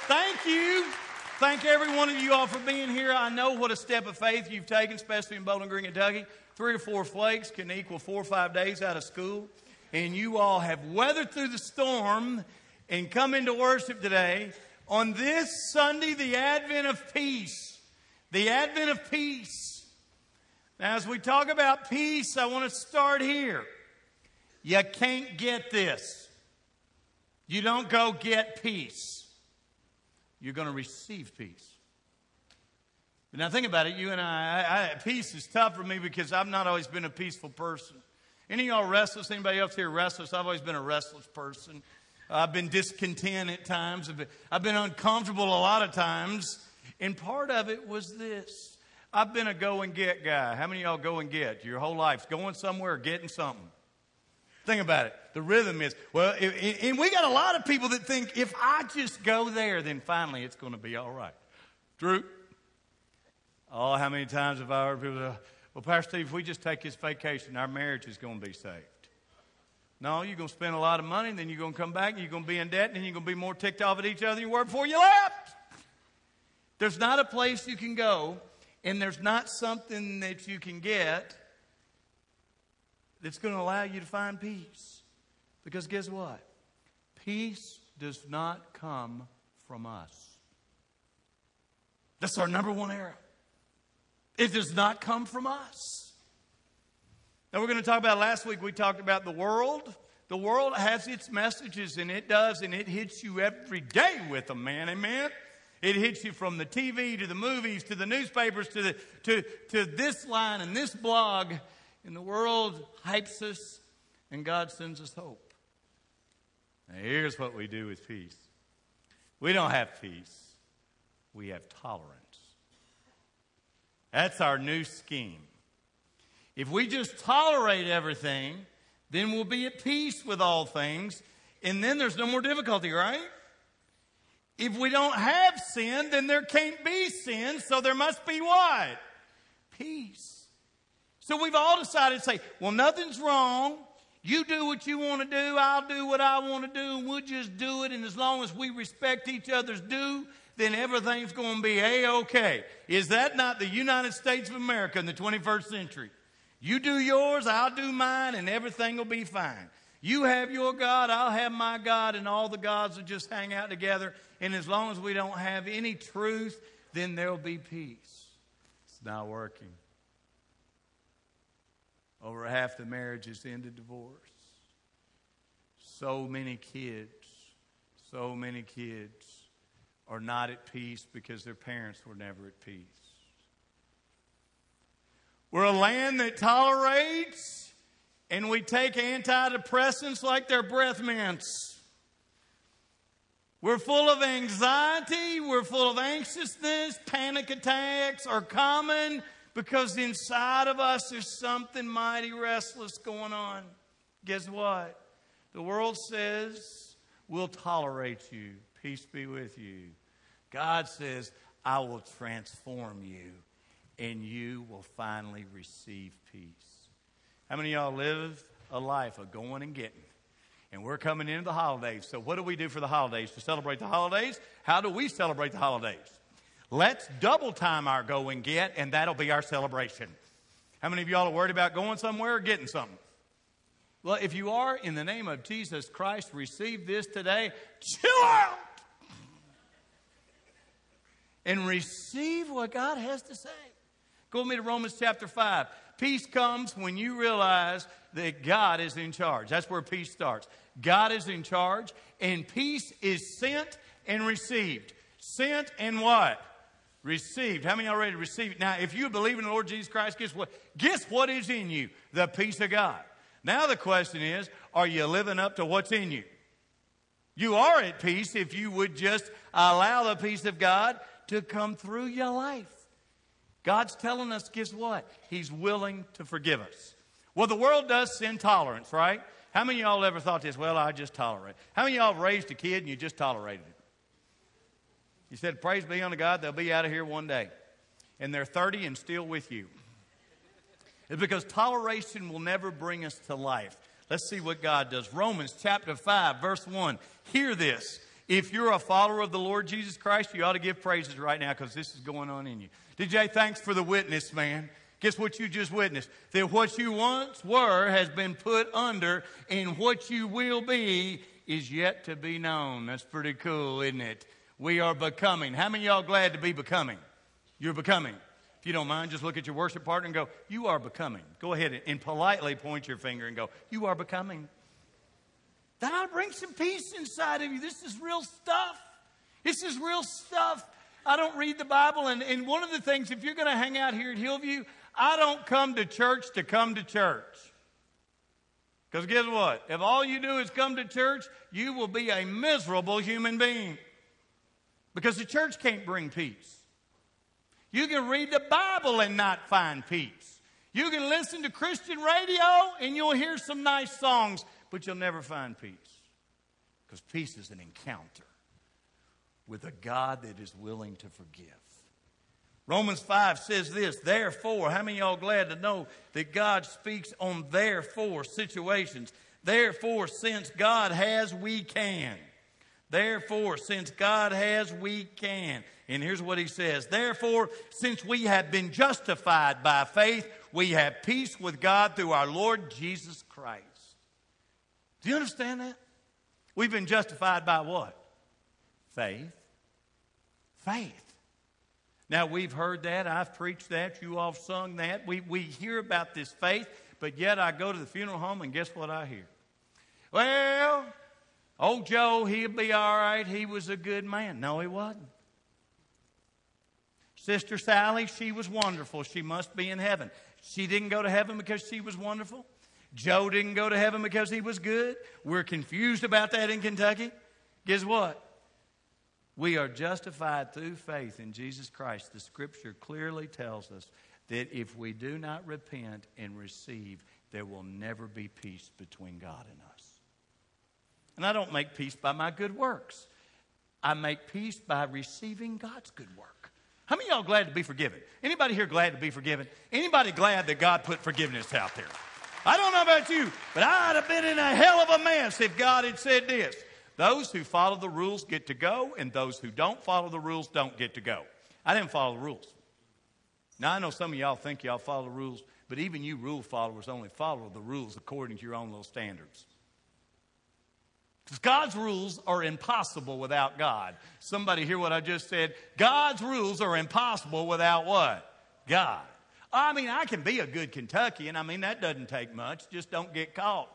Thank you. Thank every one of you all for being here. I know what a step of faith you've taken, especially in Bowling Green, Kentucky. 3 or 4 flakes can equal 4 or 5 days out of school. And you all have weathered through the storm and come into worship today on this Sunday, the Advent of Peace. The Advent of Peace. Now, as we talk about peace, I want to start here. You can't get this. You don't go get peace. You're going to receive peace. But now think about it. You and I, peace is tough for me because I've not always been a peaceful person. Any of y'all restless? Anybody else here restless? I've always been a restless person. I've been discontent at times. I've been uncomfortable a lot of times. And part of it was this. I've been a go and get guy. How many of y'all go and get? Your whole life's going somewhere or getting something. Think about it. The rhythm is, well, and we got a lot of people that think if I just go there, then finally it's going to be all right. True? Oh, how many times have I heard people say, well, Pastor Steve, if we just take this vacation, our marriage is going to be saved. No, you're going to spend a lot of money, and then you're going to come back, and you're going to be in debt, and then you're going to be more ticked off at each other than you were before you left. There's not a place you can go, and there's not something that you can get that's going to allow you to find peace. Because guess what? Peace does not come from us. That's our number one error. It does not come from us. Now we're going to talk about, last week we talked about the world. The world has its messages, and it does, and it hits you every day with them, man. Amen? It hits you from the TV to the movies to the newspapers to this line and this blog. And the world hypes us, and God sends us hope. Now, here's what we do with peace. We don't have peace. We have tolerance. That's our new scheme. If we just tolerate everything, then we'll be at peace with all things, and then there's no more difficulty, right? If we don't have sin, then there can't be sin, so there must be what? Peace. So we've all decided to say, well, nothing's wrong. You do what you want to do. I'll do what I want to do. And we'll just do it. And as long as we respect each other's due, then everything's going to be A-OK. Is that not the United States of America in the 21st century? You do yours, I'll do mine, and everything will be fine. You have your God, I'll have my God, and all the gods will just hang out together. And as long as we don't have any truth, then there'll be peace. It's not working. Over half the marriages end in divorce. So many kids are not at peace because their parents were never at peace. We're a land that tolerates, and we take antidepressants like they're breath mints. We're full of anxiety. We're full of anxiousness. Panic attacks are common. Because inside of us there's something mighty restless going on. Guess what? The world says, we'll tolerate you. Peace be with you. God says, I will transform you, and you will finally receive peace. How many of y'all live a life of going and getting? And we're coming into the holidays. So what do we do for the holidays? To celebrate the holidays? How do we celebrate the holidays? Let's double time our go and get, and that'll be our celebration. How many of y'all are worried about going somewhere or getting something? Well, if you are, in the name of Jesus Christ, receive this today. Chill out! And receive what God has to say. Go with me to Romans chapter 5. Peace comes when you realize that God is in charge. That's where peace starts. God is in charge, and peace is sent and received. Sent and what? Received. How many are ready to receive it? Now, if you believe in the Lord Jesus Christ, guess what? Guess what is in you? The peace of God. Now the question is, are you living up to what's in you? You are at peace if you would just allow the peace of God to come through your life. God's telling us, guess what? He's willing to forgive us. Well, the world does sin tolerance, right? How many of y'all ever thought this? Well, I just tolerate. How many of y'all have raised a kid and you just tolerated it? You said, praise be unto God, they'll be out of here one day. And they're 30 and still with you. It's because toleration will never bring us to life. Let's see what God does. Romans chapter 5, verse 1. Hear this. If you're a follower of the Lord Jesus Christ, you ought to give praises right now because this is going on in you. DJ, thanks for the witness, man. Guess what you just witnessed? That what you once were has been put under, and what you will be is yet to be known. That's pretty cool, isn't it? We are becoming. How many of y'all glad to be becoming? You're becoming. If you don't mind, just look at your worship partner and go, you are becoming. Go ahead and politely point your finger and go, you are becoming. That ought to bring some peace inside of you. This is real stuff. This is real stuff. I don't read the Bible, and one of the things, if you're going to hang out here at Hillview, I don't come to church to come to church. Because guess what? If all you do is come to church, you will be a miserable human being. Because the church can't bring peace. You can read the Bible and not find peace. You can listen to Christian radio and you'll hear some nice songs, but you'll never find peace. Because peace is an encounter with a God that is willing to forgive. Romans 5 says this, therefore, how many of y'all glad to know that God speaks on therefore situations? Therefore, since God has, we can. Therefore, since God has, we can. And here's what he says. Therefore, since we have been justified by faith, we have peace with God through our Lord Jesus Christ. Do you understand that? We've been justified by what? Faith. Faith. Now, we've heard that. I've preached that. You all have sung that. We hear about this faith, but yet I go to the funeral home and guess what I hear? Well, old Joe, he'll be all right. He was a good man. No, he wasn't. Sister Sally, she was wonderful. She must be in heaven. She didn't go to heaven because she was wonderful. Joe didn't go to heaven because he was good. We're confused about that in Kentucky. Guess what? We are justified through faith in Jesus Christ. The Scripture clearly tells us that if we do not repent and receive, there will never be peace between God and us. And I don't make peace by my good works. I make peace by receiving God's good work. How many of y'all glad to be forgiven? Anybody here glad to be forgiven? Anybody glad that God put forgiveness out there? I don't know about you, but I'd have been in a hell of a mess if God had said this. Those who follow the rules get to go, and those who don't follow the rules don't get to go. I didn't follow the rules. Now, I know some of y'all think y'all follow the rules, but even you rule followers only follow the rules according to your own little standards. Because God's rules are impossible without God. Somebody hear what I just said? God's rules are impossible without what? God. I mean, I can be a good Kentuckian. I mean, that doesn't take much. Just don't get caught.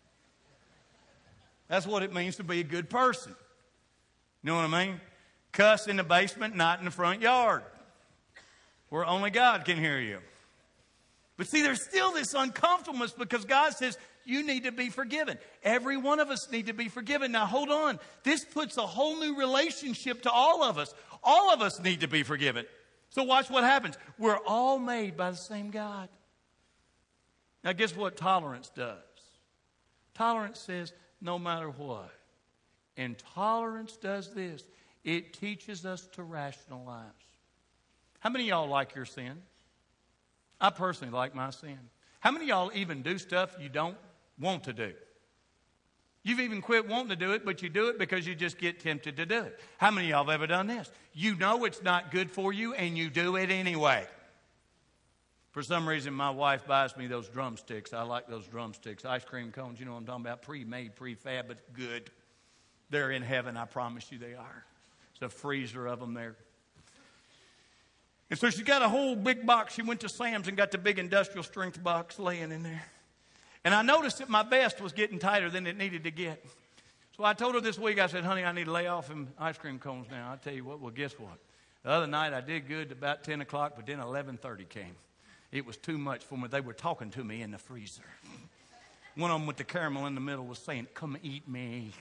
That's what it means to be a good person. You know what I mean? Cuss in the basement, not in the front yard, where only God can hear you. But see, there's still this uncomfortableness because God says, you need to be forgiven. Every one of us need to be forgiven. Now, hold on. This puts a whole new relationship to all of us. All of us need to be forgiven. So watch what happens. We're all made by the same God. Now, guess what tolerance does? Tolerance says, no matter what. And tolerance does this. It teaches us to rationalize. How many of y'all like your sin? I personally like my sin. How many of y'all even do stuff you don't want to do? You've even quit wanting to do it, but you do it because you just get tempted to do it. How many of y'all have ever done this? You know it's not good for you, and you do it anyway. For some reason, my wife buys me those drumsticks. I like those drumsticks. Ice cream cones, you know what I'm talking about? Pre-made, prefab, but good. They're in heaven, I promise you they are. There's a freezer of them there. And so she got a whole big box. She went to Sam's and got the big industrial strength box laying in there. And I noticed that my vest was getting tighter than it needed to get. So I told her this week, I said, honey, I need to lay off them ice cream cones now. I'll tell you what, well, guess what? The other night I did good to about 10 o'clock, but then 11:30 came. It was too much for me. They were talking to me in the freezer. One of them with the caramel in the middle was saying, come eat me.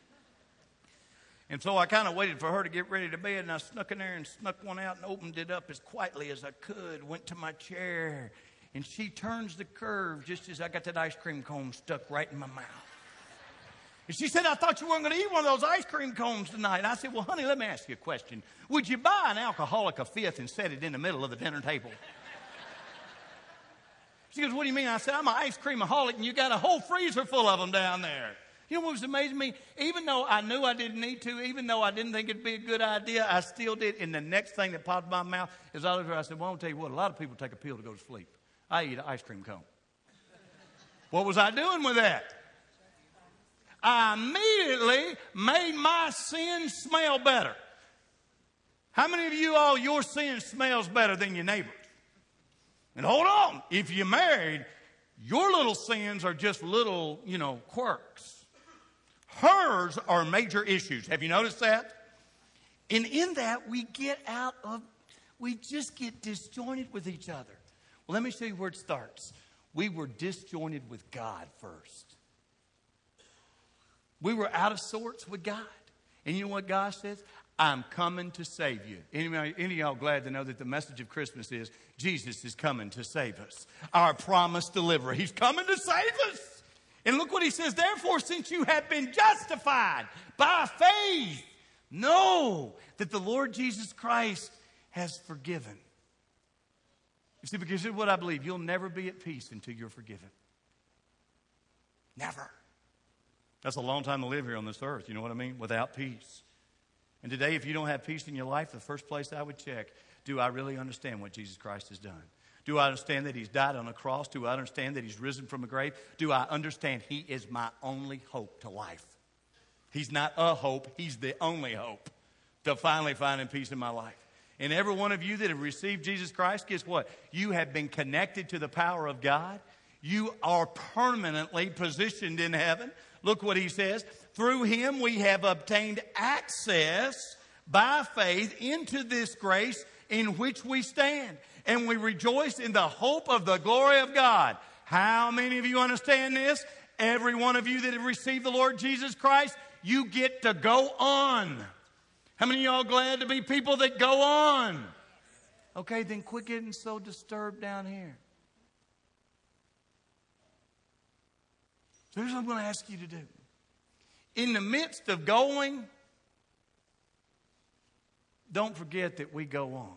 And so I kind of waited for her to get ready to bed, and I snuck in there and snuck one out and opened it up as quietly as I could, went to my chair, and she turns the curve just as I got that ice cream cone stuck right in my mouth. And she said, I thought you weren't going to eat one of those ice cream cones tonight. And I said, well, honey, let me ask you a question. Would you buy an alcoholic a fifth and set it in the middle of the dinner table? She goes, what do you mean? I said, I'm an ice creamaholic, and you got a whole freezer full of them down there. You know what was amazing to me? Even though I knew I didn't need to, even though I didn't think it'd be a good idea, I still did. And the next thing that popped in my mouth is I looked at her, I said, well, I'm going to tell you what, a lot of people take a pill to go to sleep. I eat an ice cream cone. What was I doing with that? I immediately made my sin smell better. How many of you all, your sin smells better than your neighbor's? And hold on, if you're married, your little sins are just little, quirks. Hers are major issues. Have you noticed that? And in that, we just get disjointed with each other. Well, let me show you where it starts. We were disjointed with God first. We were out of sorts with God. And you know what God says? I'm coming to save you. Any of y'all glad to know that the message of Christmas is Jesus is coming to save us. Our promised deliverer. He's coming to save us. And look what he says. Therefore, since you have been justified by faith, know that the Lord Jesus Christ has forgiven. You see, because here's what I believe. You'll never be at peace until you're forgiven. Never. That's a long time to live here on this earth. You know what I mean? Without peace. And today, if you don't have peace in your life, the first place I would check, do I really understand what Jesus Christ has done? Do I understand that he's died on a cross? Do I understand that he's risen from the grave? Do I understand he is my only hope to life? He's not a hope. He's the only hope to finally finding peace in my life. And every one of you that have received Jesus Christ, guess what? You have been connected to the power of God. You are permanently positioned in heaven. Look what he says. Through him we have obtained access by faith into this grace in which we stand. And we rejoice in the hope of the glory of God. How many of you understand this? Every one of you that have received the Lord Jesus Christ, you get to go on. How many of y'all glad to be people that go on? Okay, then quit getting so disturbed down here. So here's what I'm going to ask you to do. In the midst of going, don't forget that we go on.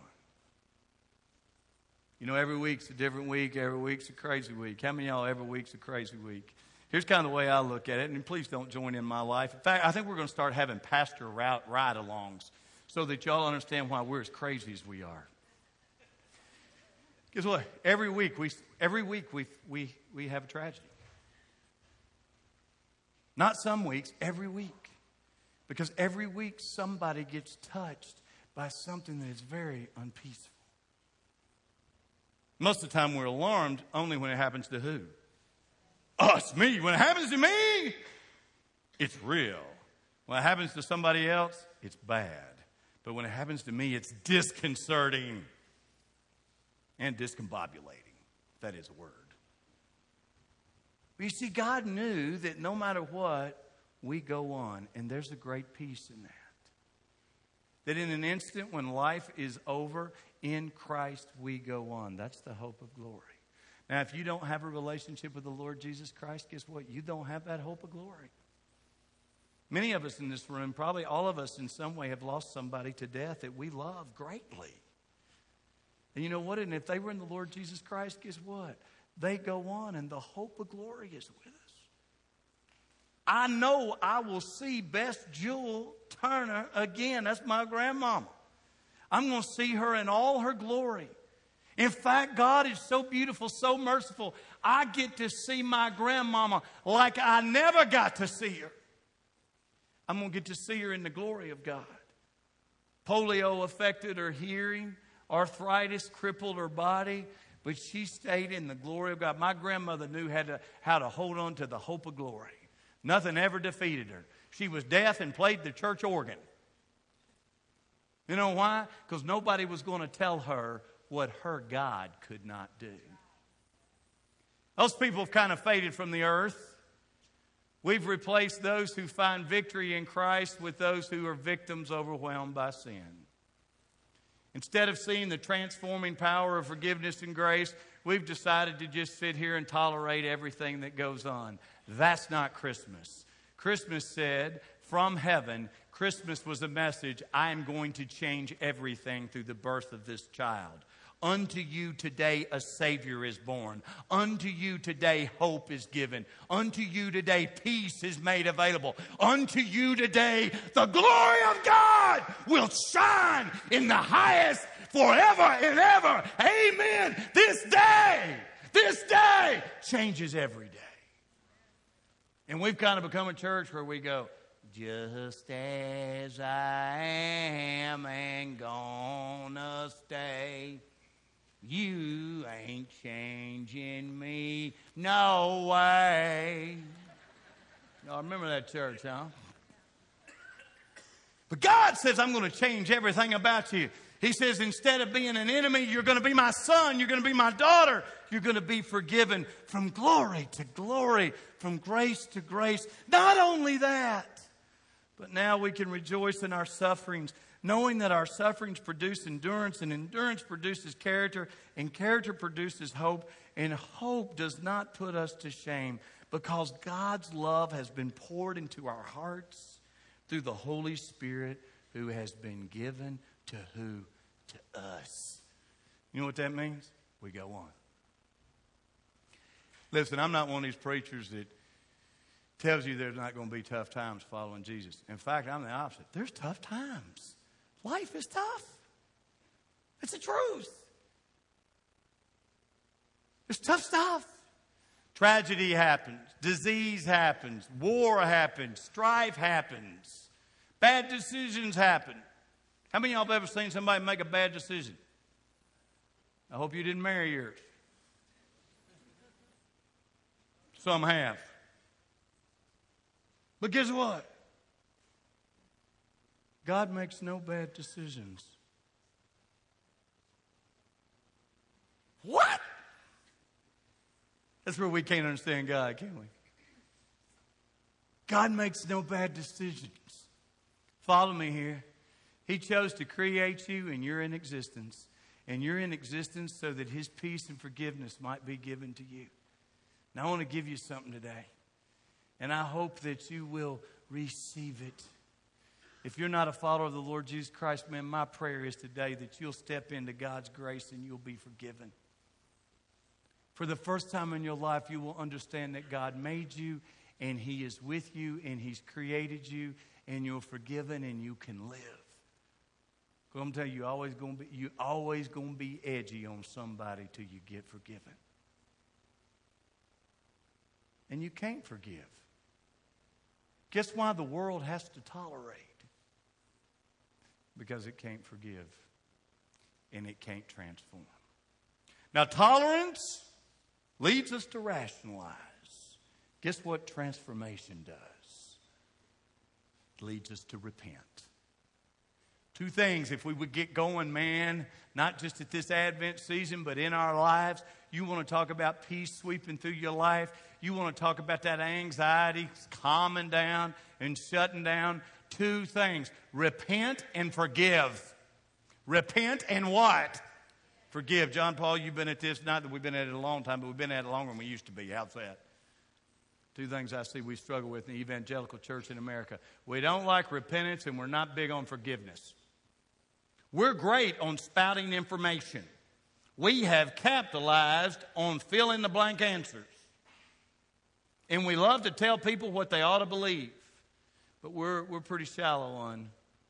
You know, every week's a different week. Every week's a crazy week. How many of y'all every week's a crazy week? Here's kind of the way I look at it, and please don't join in my life. In fact, I think we're going to start having pastor ride-alongs so that y'all understand why we're as crazy as we are. Guess what? Every week we have a tragedy. Not some weeks, every week. Because every week somebody gets touched by something that is very unpeaceful. Most of the time we're alarmed only when it happens to who? Us, me. When it happens to me, it's real. When it happens to somebody else, it's bad. But when it happens to me, it's disconcerting and discombobulating. That is a word. But you see, God knew that no matter what, we go on. And there's a great peace in that. That in an instant when life is over, in Christ we go on. That's the hope of glory. Now, if you don't have a relationship with the Lord Jesus Christ, guess what? You don't have that hope of glory. Many of us in this room, probably all of us in some way, have lost somebody to death that we love greatly. And you know what? And if they were in the Lord Jesus Christ, guess what? They go on, and the hope of glory is with us. I know I will see Bess Jewel Turner again. That's my grandmama. I'm going to see her in all her glory. In fact, God is so beautiful, so merciful. I get to see my grandmama like I never got to see her. I'm going to get to see her in the glory of God. Polio affected her hearing. Arthritis crippled her body. But she stayed in the glory of God. My grandmother knew how to hold on to the hope of glory. Nothing ever defeated her. She was deaf and played the church organ. You know why? Because nobody was going to tell her what her God could not do. Those people have kind of faded from the earth. We've replaced those who find victory in Christ with those who are victims overwhelmed by sin. Instead of seeing the transforming power of forgiveness and grace, we've decided to just sit here and tolerate everything that goes on. That's not Christmas. Christmas said, from heaven, Christmas was a message, I am going to change everything through the birth of this child. Unto you today a Savior is born. Unto you today hope is given. Unto you today peace is made available. Unto you today the glory of God will shine in the highest forever and ever. Amen. This day changes every day. And we've kind of become a church where we go, just as I am and gonna stay. You ain't changing me, no way. Y'all remember that church, huh? But God says, I'm going to change everything about you. He says, instead of being an enemy, you're going to be my son. You're going to be my daughter. You're going to be forgiven from glory to glory, from grace to grace. Not only that, but now we can rejoice in our sufferings, knowing that our sufferings produce endurance, and endurance produces character, and character produces hope, and hope does not put us to shame, because God's love has been poured into our hearts through the Holy Spirit who has been given to who? To us. You know what that means? We go on. Listen, I'm not one of these preachers that tells you there's not going to be tough times following Jesus. In fact, I'm the opposite. There's tough times. Life is tough. It's the truth. There's tough stuff. Tragedy happens. Disease happens. War happens. Strife happens. Bad decisions happen. How many of y'all have ever seen somebody make a bad decision? I hope you didn't marry yours. Some have. But guess what? God makes no bad decisions. What? That's where we can't understand God, can we? God makes no bad decisions. Follow me here. He chose to create you, and you're in existence. And you're in existence so that His peace and forgiveness might be given to you. Now, I want to give you something today. And I hope that you will receive it. If you're not a follower of the Lord Jesus Christ, man, my prayer is today that you'll step into God's grace and you'll be forgiven. For the first time in your life, you will understand that God made you and He is with you and He's created you and you're forgiven and you can live. I'm going to tell you, you're always going to be edgy on somebody till you get forgiven. And you can't forgive. Guess why the world has to tolerate? Because it can't forgive and it can't transform. Now, tolerance leads us to rationalize. Guess what transformation does? It leads us to repent. Two things, if we would get going, man, not just at this Advent season, but in our lives. You want to talk about peace sweeping through your life. You want to talk about that anxiety calming down and shutting down. Two things, repent and forgive. Repent and what? Forgive. John Paul, you've been at this, not that we've been at it a long time, but we've been at it longer than we used to be. How's that? Two things I see we struggle with in the evangelical church in America. We don't like repentance and we're not big on forgiveness. We're great on spouting information. We have capitalized on fill-in-the-blank answers. And we love to tell people what they ought to believe. But we're pretty shallow on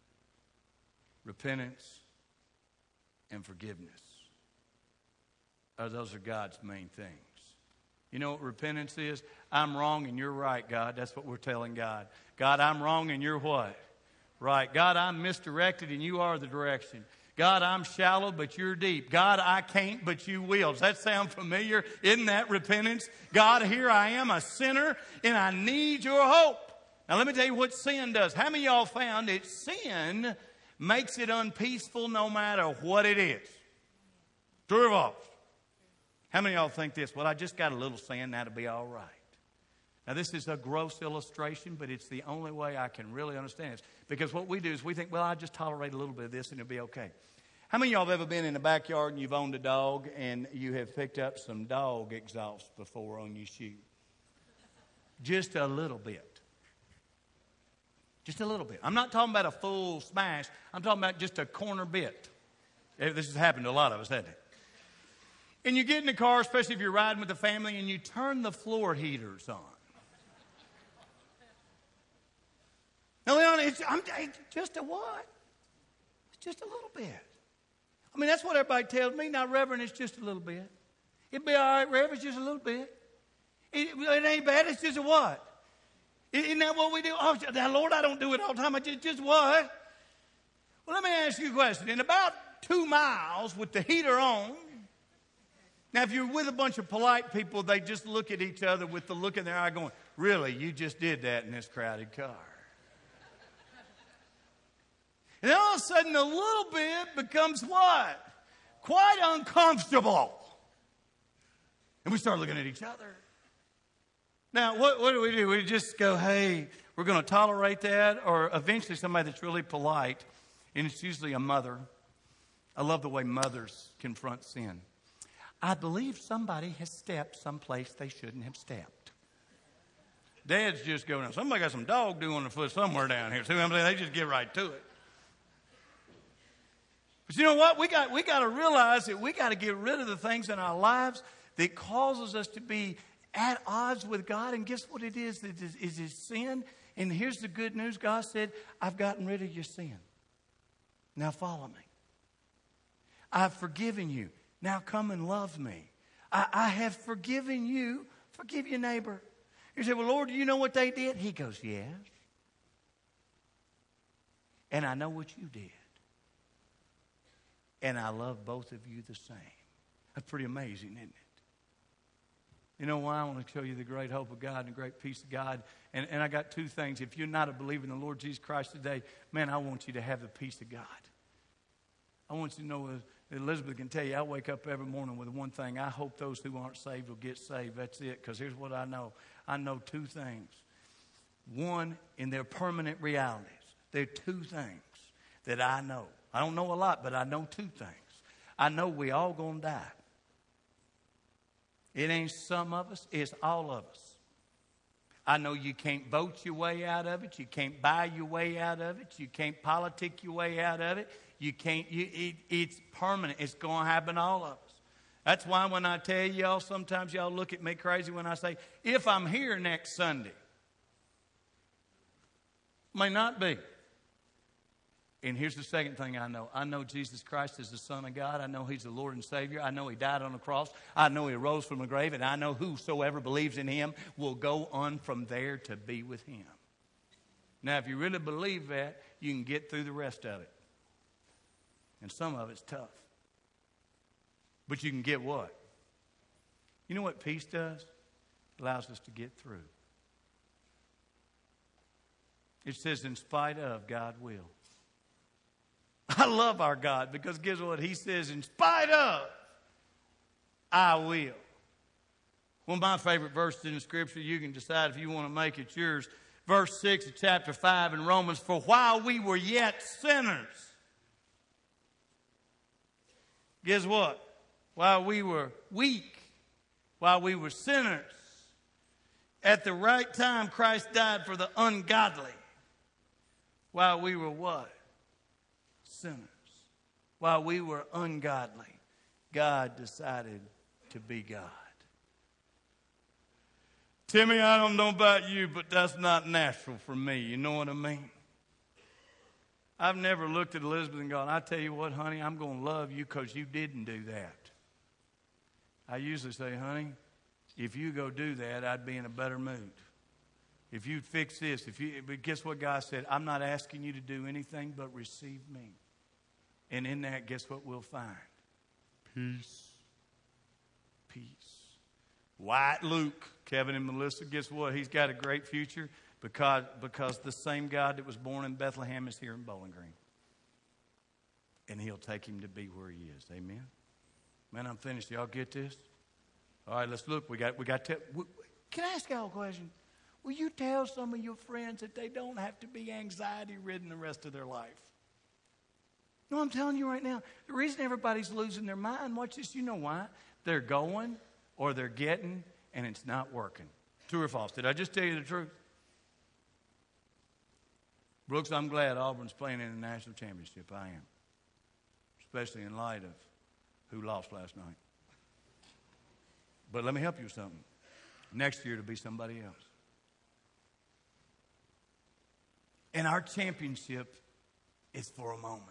repentance and forgiveness. Those are God's main things. You know what repentance is? I'm wrong and you're right, God. That's what we're telling God. God, I'm wrong and you're what? Right. God, I'm misdirected and you are the direction. God, I'm shallow, but you're deep. God, I can't, but you will. Does that sound familiar? Isn't that repentance? God, here I am, a sinner, and I need your hope. Now, let me tell you what sin does. How many of y'all found that sin makes it unpeaceful no matter what it is? True or false? How many of y'all think this? Well, I just got a little sin, that'll be all right. Now, this is a gross illustration, but it's the only way I can really understand this. Because what we do is we think, well, I'll just tolerate a little bit of this and it'll be okay. How many of y'all have ever been in the backyard and you've owned a dog and you have picked up some dog exhaust before on your shoe? Just a little bit. Just a little bit. I'm not talking about a full smash. I'm talking about just a corner bit. This has happened to a lot of us, hasn't it? And you get in the car, especially if you're riding with the family, and you turn the floor heaters on. Now, Leon, it's just a what? It's just a little bit. I mean, that's what everybody tells me. Now, Reverend, it's just a little bit. It'll be all right, Reverend, it's just a little bit. It ain't bad, it's just a what? Isn't that what we do? Oh, now, Lord, I don't do it all the time. I just what? Well, let me ask you a question. In about 2 miles with the heater on, now, if you're with a bunch of polite people, they just look at each other with the look in their eye going, really, you just did that in this crowded car. And all of a sudden, a little bit becomes what? Quite uncomfortable. And we start looking at each other. Now, what do? We just go, hey, we're going to tolerate that? Or eventually somebody that's really polite, and it's usually a mother. I love the way mothers confront sin. I believe somebody has stepped someplace they shouldn't have stepped. Dads just go, now somebody got some dog dew on the foot somewhere down here. See what I'm saying? They just get right to it. But you know what? We got to realize that we got to get rid of the things in our lives that causes us to be at odds with God. And guess what it is? That is his sin. And here's the good news. God said, I've gotten rid of your sin. Now follow me. I've forgiven you. Now come and love me. I have forgiven you. Forgive your neighbor. You say, well, Lord, do you know what they did? He goes, yes. And I know what you did. And I love both of you the same. That's pretty amazing, isn't it? You know why? I want to show you the great hope of God and the great peace of God. And I got 2 things. If you're not a believer in the Lord Jesus Christ today, man, I want you to have the peace of God. I want you to know, Elizabeth can tell you, I wake up every morning with one thing. I hope those who aren't saved will get saved. That's it. Because here's what I know. I know 2 things. One, in their permanent realities. There are 2 things that I know. I don't know a lot, but I know 2 things. I know we all going to die. It ain't some of us, it's all of us. I know you can't vote your way out of it. You can't buy your way out of it. You can't politic your way out of it. You can't. It's permanent. It's going to happen to all of us. That's why when I tell y'all, sometimes y'all look at me crazy when I say, if I'm here next Sunday, may not be. And here's the second thing I know. I know Jesus Christ is the Son of God. I know he's the Lord and Savior. I know he died on the cross. I know he rose from the grave. And I know whosoever believes in him will go on from there to be with him. Now, if you really believe that, you can get through the rest of it. And some of it's tough. But you can get what? You know what peace does? It allows us to get through. It says, in spite of, God will. I love our God because guess what? He says, in spite of, I will. One of my favorite verses in the Scripture, you can decide if you want to make it yours. Verse 6 of chapter 5 in Romans, for while we were yet sinners. Guess what? While we were weak, while we were sinners, at the right time Christ died for the ungodly. While we were what? Sinners. While we were ungodly, God decided to be God. Timmy, I don't know about you, but that's not natural for me. You know what I mean? I've never looked at Elizabeth and gone, I tell you what, honey, I'm going to love you because you didn't do that. I usually say, honey, if you go do that, I'd be in a better mood. If you'd fix this, but guess what God said? I'm not asking you to do anything but receive me. And in that, guess what we'll find? Peace. Peace. White Luke, Kevin and Melissa, guess what? He's got a great future because the same God that was born in Bethlehem is here in Bowling Green. And he'll take him to be where he is. Amen? Man, I'm finished. Y'all get this? All right, let's look. We got. Can I ask y'all a question? Will you tell some of your friends that they don't have to be anxiety-ridden the rest of their life? No, I'm telling you right now, the reason everybody's losing their mind, watch this, you know why? They're going or they're getting and it's not working. True or false? Did I just tell you the truth? Brooks, I'm glad Auburn's playing in the national championship. I am. Especially in light of who lost last night. But let me help you with something. Next year, it'll be somebody else. And our championship is for a moment.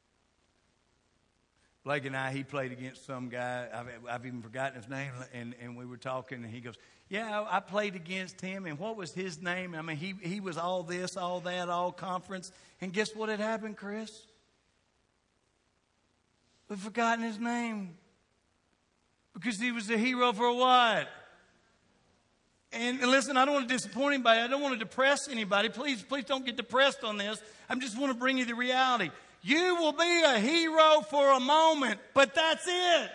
Blake and I, he played against some guy. I've even forgotten his name. And we were talking, and he goes, yeah, I played against him. And what was his name? I mean, he was all this, all that, all conference. And guess what had happened, Chris? We've forgotten his name. Because he was a hero for what? And listen, I don't want to disappoint anybody. I don't want to depress anybody. Please don't get depressed on this. I just want to bring you the reality. You will be a hero for a moment, but that's it.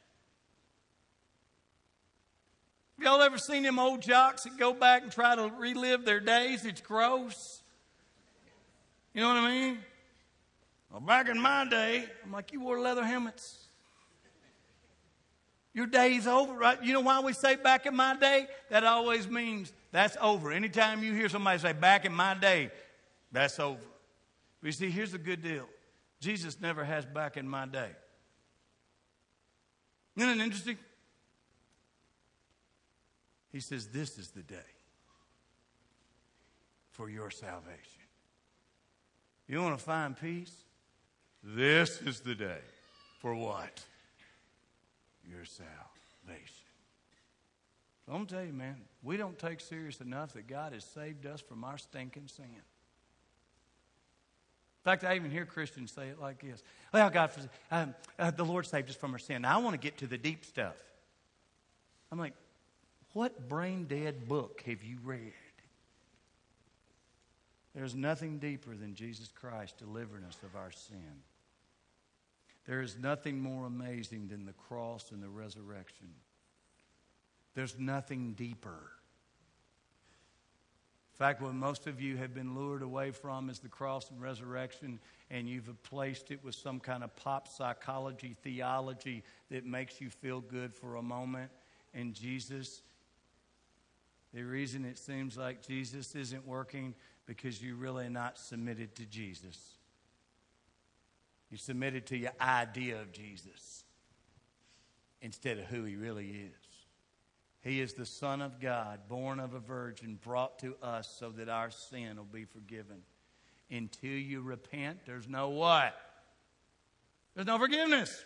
Have y'all ever seen them old jocks that go back and try to relive their days? It's gross. You know what I mean? Well, back in my day, I'm like, you wore leather helmets. Your day's over, right? You know why we say back in my day? That always means that's over. Anytime you hear somebody say back in my day, that's over. But you see, here's the good deal. Jesus never has back in my day. Isn't it interesting? He says, this is the day for your salvation. You want to find peace? This is the day for what? Your salvation. So I'm going to tell you, man, we don't take serious enough that God has saved us from our stinking sin. In fact, I even hear Christians say it like this. Well, God, the Lord saved us from our sin. Now, I want to get to the deep stuff. I'm like, what brain-dead book have you read? There's nothing deeper than Jesus Christ delivering us of our sin. There is nothing more amazing than the cross and the resurrection. There's nothing deeper. In fact, what most of you have been lured away from is the cross and resurrection, and you've replaced it with some kind of pop psychology theology that makes you feel good for a moment. And Jesus, the reason it seems like Jesus isn't working because you're really not submitted to Jesus. You submitted to your idea of Jesus instead of who he really is. He is the Son of God, born of a virgin, brought to us so that our sin will be forgiven. Until you repent, there's no what? There's no forgiveness.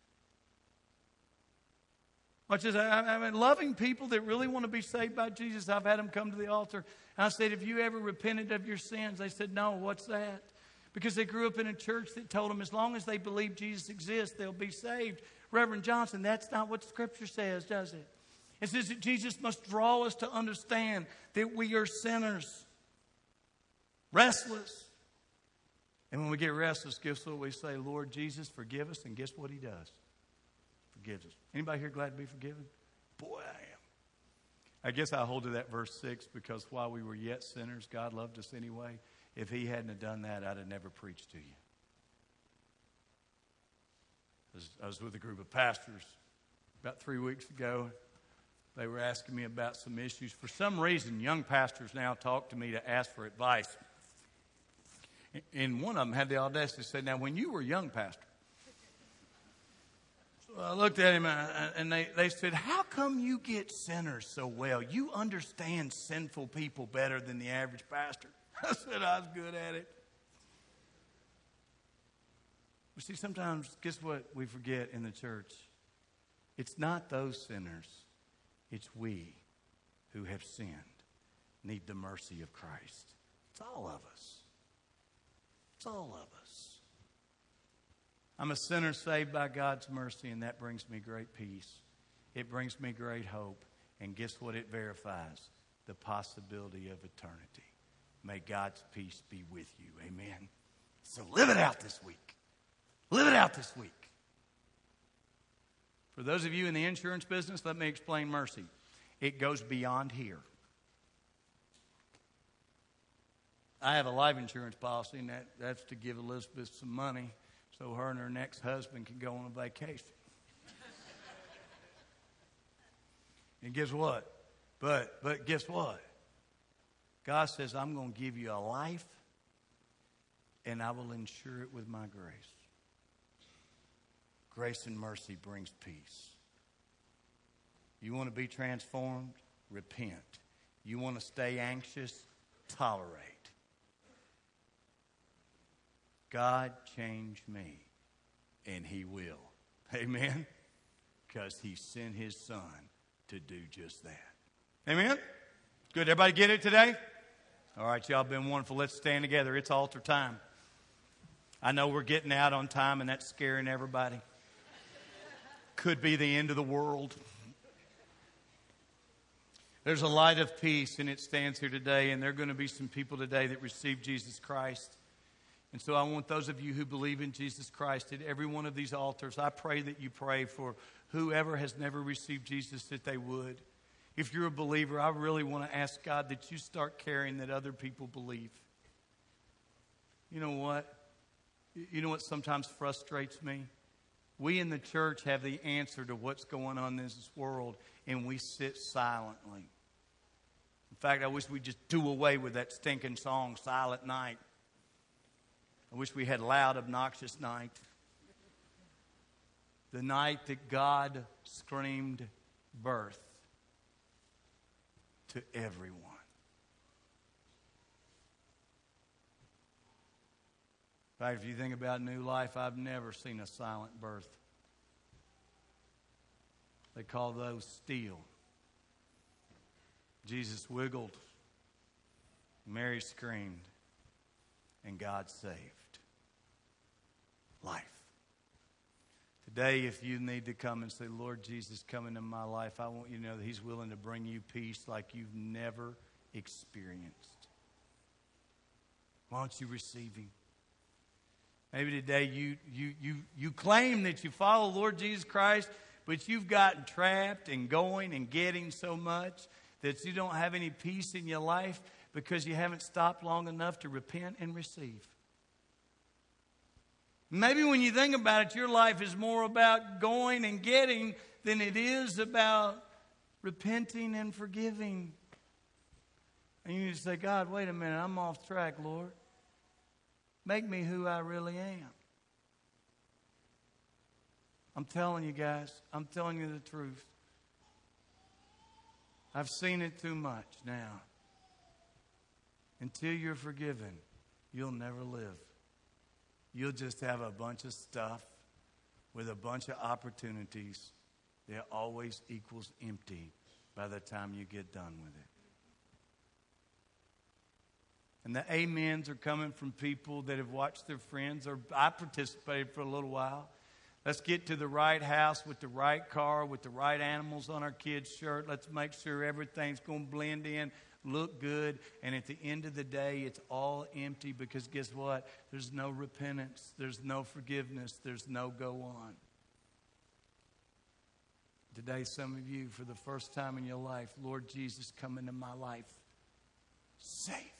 Much as I'm loving people that really want to be saved by Jesus, I've had them come to the altar. And I said, have you ever repented of your sins? They said, no, what's that? Because they grew up in a church that told them as long as they believe Jesus exists, they'll be saved. Reverend Johnson, that's not what Scripture says, does it? It says that Jesus must draw us to understand that we are sinners, restless. And when we get restless, guess what we say? Lord Jesus, forgive us. And guess what he does? Forgives us. Anybody here glad to be forgiven? Boy, I am. I guess I hold to that verse 6 because while we were yet sinners, God loved us anyway. If he hadn't have done that, I'd have never preached to you. I was with a group of pastors about 3 weeks ago. They were asking me about some issues. For some reason, young pastors now talk to me to ask for advice. And one of them had the audacity to say, now, when you were a young pastor, so I looked at him and they said, how come you get sinners so well? You understand sinful people better than the average pastor. I said, I was good at it. But see, sometimes, guess what we forget in the church? It's not those sinners. It's we who have sinned need the mercy of Christ. It's all of us. It's all of us. I'm a sinner saved by God's mercy, and that brings me great peace. It brings me great hope. And guess what it verifies? The possibility of eternity. May God's peace be with you. Amen. So live it out this week. Live it out this week. For those of you in the insurance business, let me explain mercy. It goes beyond here. I have a life insurance policy, and that's to give Elizabeth some money so her and her next husband can go on a vacation. And guess what? But guess what? God says, I'm going to give you a life, and I will insure it with my grace. Grace and mercy brings peace. You want to be transformed? Repent. You want to stay anxious? Tolerate. God changed me, and He will. Amen? Because He sent His Son to do just that. Amen? Good. Everybody get it today? All right, y'all been wonderful. Let's stand together. It's altar time. I know we're getting out on time, and that's scaring everybody. Could be the end of the world. There's a light of peace, and it stands here today, and there are going to be some people today that receive Jesus Christ. And so I want those of you who believe in Jesus Christ at every one of these altars, I pray that you pray for whoever has never received Jesus that they would. If you're a believer, I really want to ask God that you start caring that other people believe. You know what? You know what sometimes frustrates me? We in the church have the answer to what's going on in this world, and we sit silently. In fact, I wish we'd just do away with that stinking song, Silent Night. I wish we had loud, obnoxious night. The night that God screamed birth to everyone. In fact, if you think about new life, I've never seen a silent birth. They call those steel. Jesus wiggled, Mary screamed, and God saved. Life. Today, if you need to come and say, Lord Jesus, come into my life, I want you to know that He's willing to bring you peace like you've never experienced. Why don't you receive Him? Maybe today you claim that you follow Lord Jesus Christ, but you've gotten trapped and going and getting so much that you don't have any peace in your life because you haven't stopped long enough to repent and receive. Maybe when you think about it, your life is more about going and getting than it is about repenting and forgiving. And you just say, God, wait a minute, I'm off track, Lord. Make me who I really am. I'm telling you guys, I'm telling you the truth. I've seen it too much now. Until you're forgiven, you'll never live. You'll just have a bunch of stuff with a bunch of opportunities that always equals empty by the time you get done with it. And the amens are coming from people that have watched their friends, or I participated for a little while. Let's get to the right house with the right car, with the right animals on our kids' shirt. Let's make sure everything's going to blend in, look good. And at the end of the day, it's all empty because guess what? There's no repentance. There's no forgiveness. There's no go on. Today, some of you, for the first time in your life, Lord Jesus, come into my life. Save me.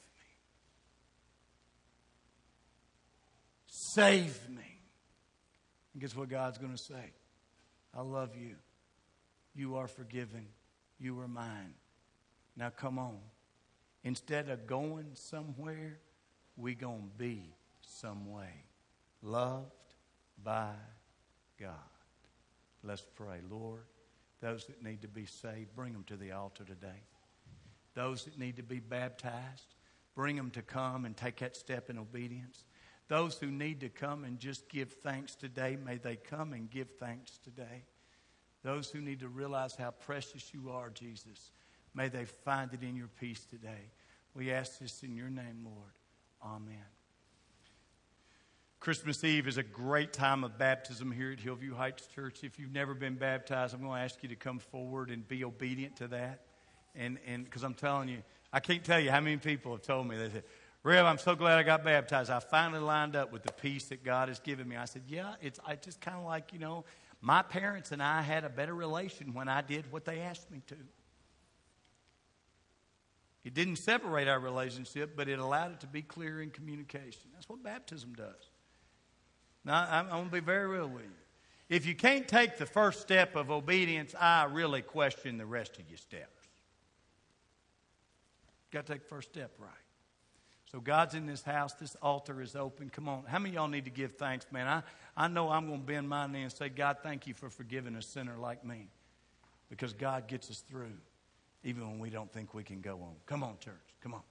Save me. And guess what God's going to say? I love you. You are forgiven. You are mine. Now come on. Instead of going somewhere, we going to be some way. Loved by God. Let's pray. Lord, those that need to be saved, bring them to the altar today. Those that need to be baptized, bring them to come and take that step in obedience. Those who need to come and just give thanks today, may they come and give thanks today. Those who need to realize how precious you are, Jesus, may they find it in your peace today. We ask this in your name, Lord. Amen. Christmas Eve is a great time of baptism here at Hillview Heights Church. If you've never been baptized, I'm going to ask you to come forward and be obedient to that. And because I'm telling you, I can't tell you how many people have told me, they said, Rev, I'm so glad I got baptized. I finally lined up with the peace that God has given me. I said, yeah, I just kind of like, my parents and I had a better relation when I did what they asked me to. It didn't separate our relationship, but it allowed it to be clear in communication. That's what baptism does. Now, I'm going to be very real with you. If you can't take the first step of obedience, I really question the rest of your steps. You've got to take the first step right. So God's in this house. This altar is open. Come on. How many of y'all need to give thanks, man? I know I'm going to bend my knee and say, God, thank you for forgiving a sinner like me. because God gets us through even when we don't think we can go on. Come on, church. Come on.